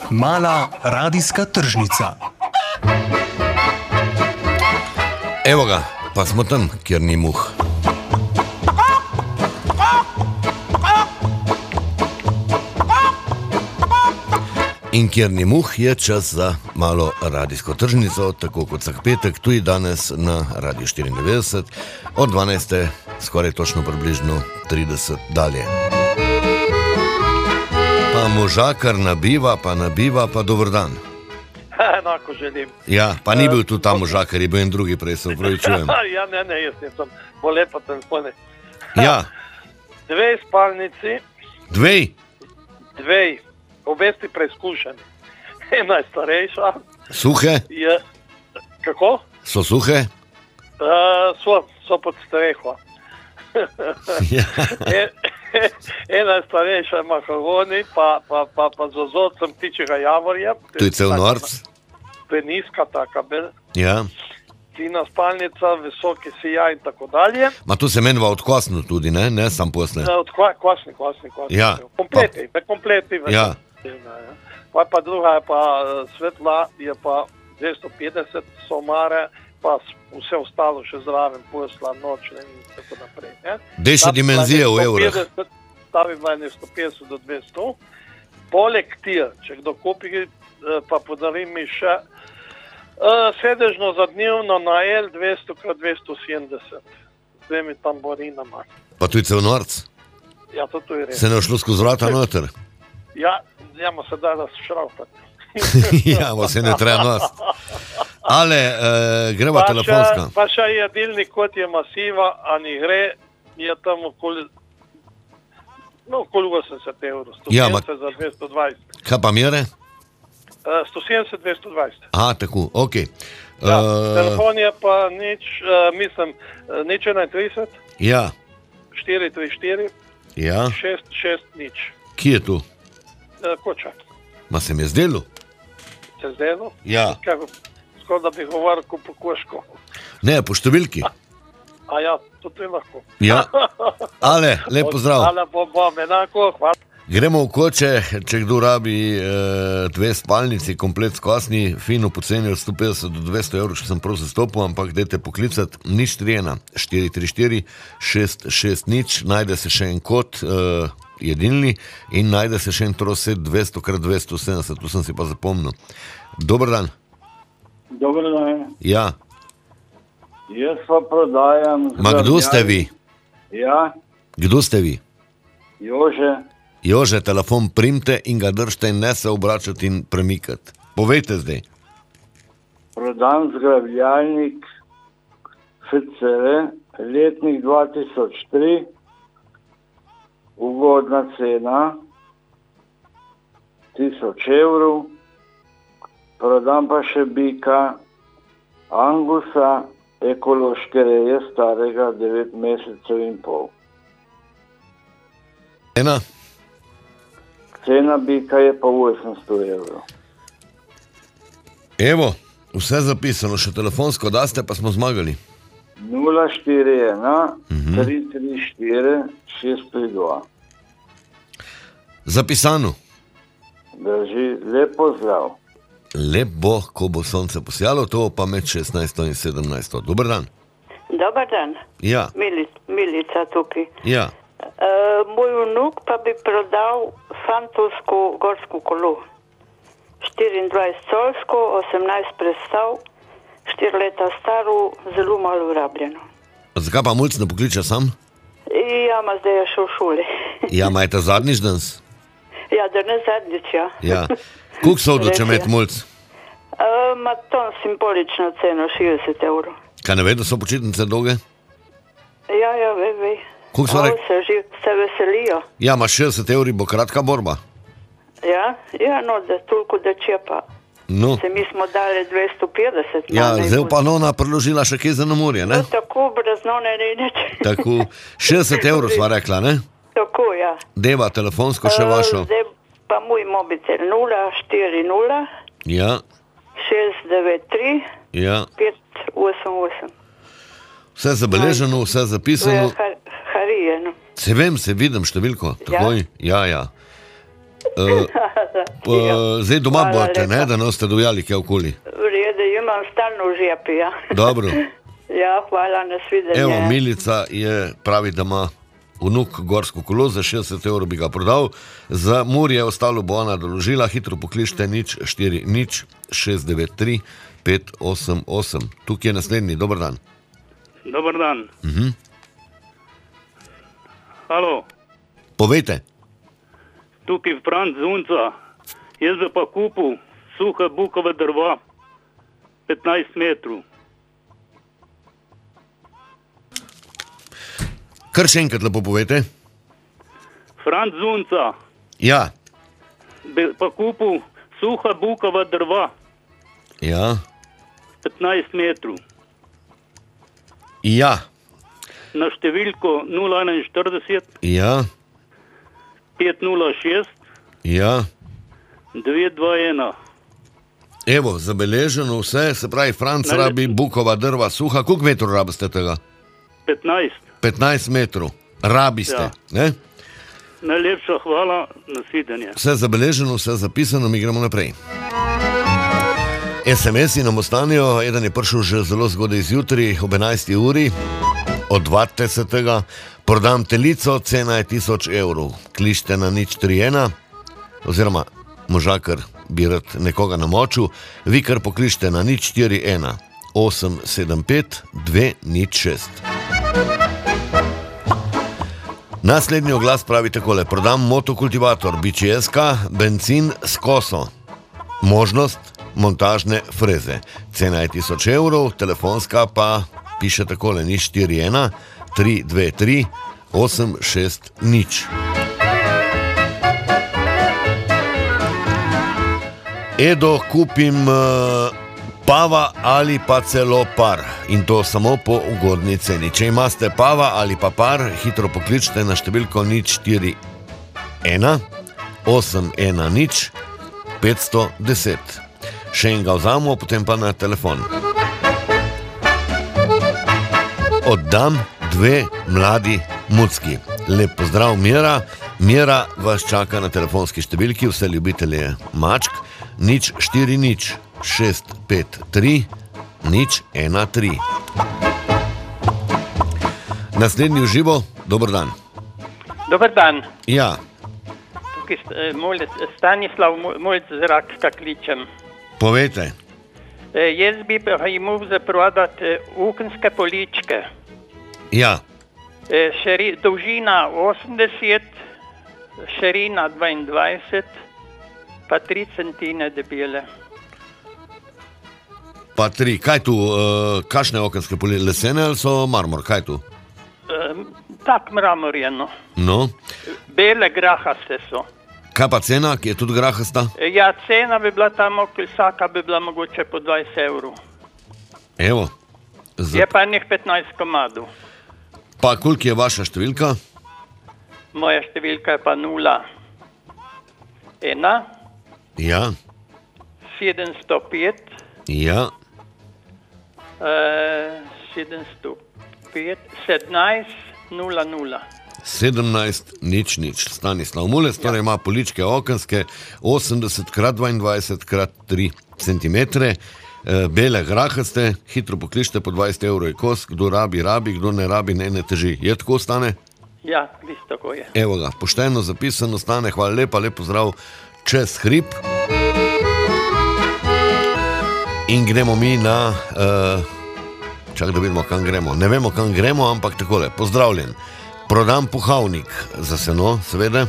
Mala radijska tržnica. Evo ga, pa smo tam, kjer ni muh. In kjer ni muh, je čas za malo radijsko tržnico, tako kot vsak petek, tudi danes na Radiu 94, od 12. skoraj točno približno 30 dalje. Pa možakar nabiva, pa dober dan. Enako želim. Ja, pa ni bil tu ta možakar, je bil en drugi prej, se upravičujem. Ja, ne, jaz nisem, bo lepo telefone. Ja. 2 spalnici. 2. Obe sti preizkušeni. Ena je starejša. Suhe? Kako? So suhe? So pod streho. Ja. Ena je starejša, mahagoni, pa z ozocem ptičjega javorja. To je cel norc? Peniska, taka bel. Ja. Fina spalnica, visoki sijaj in tako dalje. Ma tu se menva odkosno tudi, ne sam posle. Kvasni. Ja. Kompleti. Ja. Pa druga je pa svetla, je pa 250 somare, pa vse ostalo še zraven, posla, nočne in tako naprej. Dej še dimenzije v evrah. Stavi bila 150 do 200. Poleg tira, če kdo kupi, pa podari mi še sedežno zadnjevno na L 200x270 z 2 tamborinama. Pa tu je cel norc? Ja, to je res. Se ne šlo skozi vrata noter? Ja, ma se da razšraufati. Ja, ma se ne treba nos. Ale, greva telefonska. Pa še jedilnik, kot je masiva, a ni gre, je tam okoli 80 evrov. 170 za 220. Kaj pa mere? 170, 220. Aha, tako, ok. Ja, telefon je pa nič 31. Ja. 434. Ja. 660. Kje je tu? Koča. Ma se mi je zdelo? Se zdelo? Ja. Skoro da bi govoril po Koško. Ne, po številki. A ja, to je lahko. Ja. Ale, lep pozdrav. Ale, bom, enako, hvala. Gremo v Koče, če kdo rabi 2 spalnici, komplet skosni, fino poceni od 150 do 200 evrov, če sem prav zastopil, ampak dajte poklicati, 041 434 660, najde se še en kod jedilni in najde se še en trosed 200x270, tu sem si pa zapomnil. Dober dan. Dober dan. Ja. Jaz pa prodajam... Ma kdo ste vi? Ja. Kdo ste vi? Jože, telefon primte in ga držite in ne se obračati in premikati. Povejte zdaj. Prodam zgrabljalnik FCR, letnik 2003, ugodna cena, 1000 evrov. Prodam pa še bika Angusa, ekološke reje, starega 9 mesecev in pol. Cena bika je pa 800 evrov. Evo, vse zapisano, še telefonsko daste, pa smo zmagali. 041 334 632. Zapisano. Drži, lep pozdrav. Lep bo, ko bo sonce posijalo, to pa med 16 in 17. Dober dan. Dobar dan. Ja. Milica tukaj. Ja. Moj vnuk pa bi prodal fantovsko gorsko kolo. 24-colsko, 18 predstav, 4 leta staro, zelo malo urabljeno. Zakaj pa mulc ne pokliče sam? Ja, ma zdaj je šel v šoli. Ja, ma je ta zadnjič danes? Ja, da ne zadnjič, ja. Ja. Koliko so če imeti mulc? Ma to simbolično ceno, 60 evrov. Kaj ne ve, da so počitnice dolge? Ja, ve. Koliko so se veselijo. Ja, ma 60 evri bo kratka borba. Ja, no, da toliko da čepa. No. Se mi smo dali 250. Ja, zdaj pa nona predložila še kje za namorje, ne? No, tako, brez none ne neč. Tako, 60 evrov sva rekla, ne? Tako, ja. Deva telefonsko še vašo. Zdaj pa moj mobitel 040 Ja. 693 Ja. 588. Vse zabeleženo, vse zapisano. Harije, no. Se vem, se vidim številko. Takoj, ja. Zdaj doma Hvala bote, ne, lepa. da ne ste dojali kje okoli. V redu, imam stalno v žepi, ja. Dobro. Ja, hvala, nasvidenje. Evo, Milica pravi, da ima vnuk gorsko kolo, za 60 evrov bi ga prodal, za Murje ostalo bo ona doložila, hitro pokličite 040 693 588. Tukaj je naslednji, dober dan. Dobar dan. Halo, Povejte. tukaj Franc Zunca. Jaz bi pa kupil suha bukova drva, 15 metrov. Kar še enkrat lepo povejte. Franc Zunca Ja, bi pa kupil suha bukova drva, ja, 15 metrov. ja, Na številko 041 ja, 506 ja. 221. Evo, zabeleženo vse, se pravi, Franc Najlepša. rabi bukova drva suha. Koliko metrov rabiste tega? 15. 15 metrov. Rabiste, Ja. ne? Najlepša hvala, nasvidenje. Vse zabeleženo, vse zapisano, mi gremo naprej. SMS-i nam ostanejo, eden je prišel že zelo zgodaj zjutraj, ob 11. uri, odvadite se tega, prodam telico, cena je 1000 evrov, kličite na 031, oziroma možakar bi rad nekoga namočil, vi kar pokličite na 041 875 206. Naslednji oglas pravi takole: prodam motokultivator BCS-ka, bencin s koso. Možnost montažne freze. Cena je 1000 evrov, telefonska pa piše takole: 041 323 860. Edo, kupim pava ali pa celo par, in to samo po ugodni ceni. Če imate pava ali pa par, hitro pokličite na številko 041 810 510. Še enega vzamo, potem pa na telefon. Oddam 2 mladi mucki. Lep pozdrav, Mira. Mira vas čaka na telefonski številki, vse ljubitelje mačk, 040 653 013. Naslednji v živo, dober dan. Dobar dan, Ja, tukaj Stanislav Mulc-Zrakska kličem. povejte. Jaz bi pa imel za prodati okenske poličke. Ja, Dolžina 80, širina 22, pa 3 centine debele. pa 3. Kaj tu, kakšne okenske police, lesene ali so marmor, kaj tu? Tak mramorjeno. No, Bele grahaste so. kaj pa cena, ki je tudi grahasta? Ja, cena bi bila tam okoli, vsaka bi bila mogoče po 20 evrov. Evo, Je pa njih 15 komadov. pa koliko je vaša številka? Moja številka je pa 0 1 Ja, 705 ja, 705 17 00. 17 000. Stanislav Mulec, torej ima poličke okenske 80x22x3 cm, bele grahaste, hitro pokličite, po 20 evrov je kos, kdo rabi, rabi, kdo ne rabi, ne teži. Je tako, Stane? Ja, vis tako je. Evo ga, pošteno zapisano, Stane, hvala lepa, lep pozdrav čez hrib. In gremo mi na, čak da vidimo, kam gremo. Ne vemo, kam gremo, ampak takole, pozdravljen. Prodam puhavnik za seno, seveda.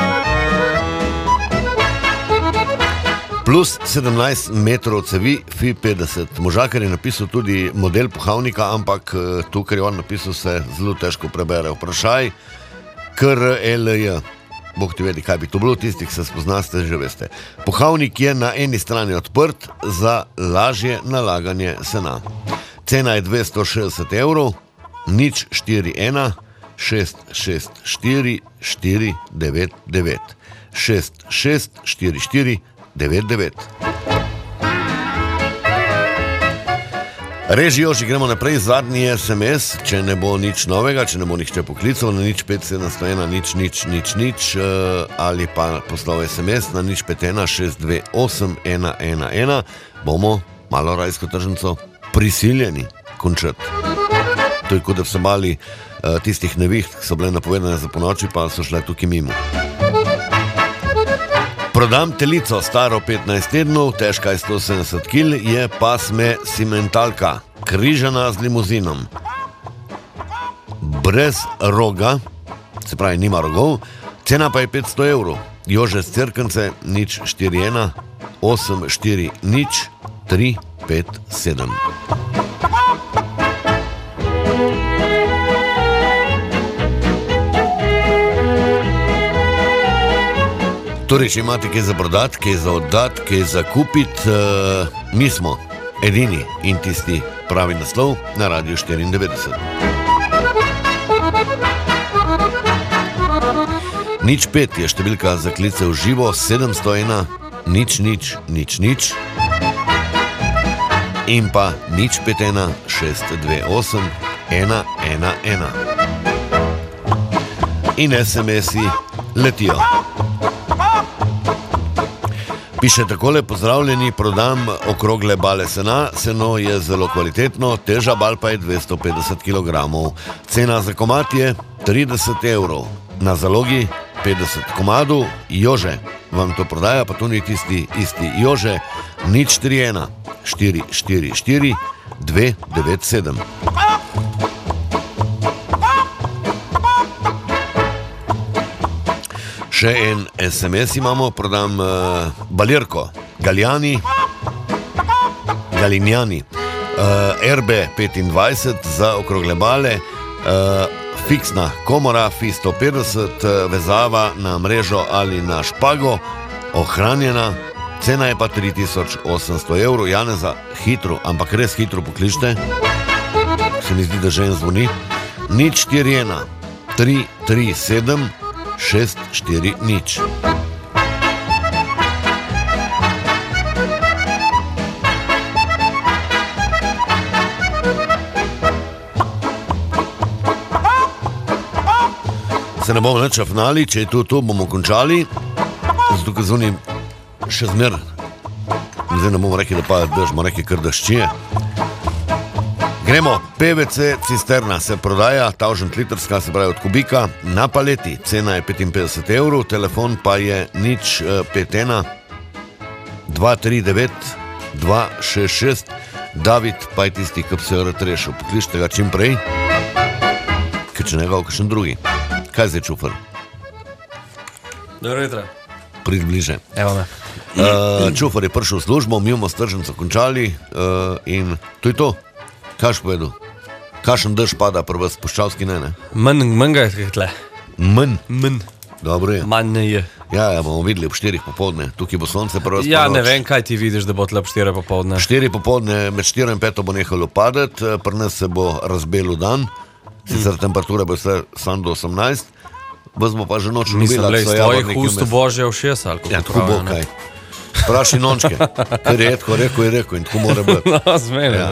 Plus 17 metrov cevi, FI 50. Možakar je napisal tudi model puhavnika, ampak tu, kar je on napisal, se zelo težko prebere. Vprašaj, KRLJ. Bog ti vedi, kaj bi to bilo, tistih se spoznaste, že veste. Puhavnik je na eni strani odprt za lažje nalaganje sena. Cena je 260 evrov, 041 664 499. 6644 99. Reži Joži, gremo naprej, zadnji SMS, če ne bo nič novega, če ne bo nihče poklical na 05701 ali pa poslal SMS na 051628111, bomo malo rajsko tržnico prisiljeni končati. To je kot da so bali tistih neviht, ki so bile napovedane za ponoči, pa so šle tukaj mimo. Prodam telico, staro 15 tednov, težka je 170 kg, je pasme simentalka, križana z limuzinom. Brez roga, se pravi nima rogov, cena pa je 500 evrov. Jože z Cerkance, 041 84 357. Torej, če imate kaj za prodati, kaj za oddati, kaj za kupiti, mi smo edini in tisti pravi naslov na Radiu 94. Nič 5 je številka za klice v živo, 701 000 in pa 051 628 111. In SMS-i letijo. Piše takole: pozdravljeni, prodam okrogle bale sena, seno je zelo kvalitetno, teža bal pa je 250 kg. Cena za komad je 30 evrov, na zalogi 50 komadov. Jože vam to prodaja, pa to ni tisti isti Jože, 041 444 297. Še en SMS imamo, prodam balirko, Galinjani, RB25 za okrogle bale, fiksna komora, FI 150, vezava na mrežo ali na špago, ohranjena, cena je pa 3800 evrov. Janeza, hitro, ampak res hitro pokličite, se mi zdi, da že en zvoni, 041 337 640. Se ne bomo nič afnali, če je to bomo končali. Zato, ker zvonim še zmer, zdaj ne bomo rekli, da pa bomo rekli kar daščije. Gremo, PVC cisterna se prodaja, 1000 litrska, se pravi od kubika, na paleti, cena je 55 evrov, telefon pa je 051 239 266, David pa je tisti, ki bi se rad rešil. Pokličite ga čim prej, ker če ne ga v kakšen drugi. Kaj zdaj, Čufar? Dobro jutro. Pridi bliže. Evo me. Čufar je prišel v službo, mi bomo s tržnico končali in to je to. Kaj še povedal? Kakšen dež pada pri vas, Puščavski, ne? Manj ga je tle. Manj? Manj. Dobro je. Manj ne je. Ja, bomo videli ob 4 popoldne. Tukaj bo sonce pri vas. Ja, ne vem, kaj ti vidiš, da bo tle ob 4 popoldne. 4 popoldne, med 4 in 5 bo nehalo padati, pri nas se bo razbelil dan, sicer temperatura bo sam do 18, vas bo pa že noč ljubila. Mislim, iz tvojih ust božja všesa, ali kako ja, tako bo kaj. Spraši nončke, ker je tako rekel in tako mora biti. No, zmeni. Ja.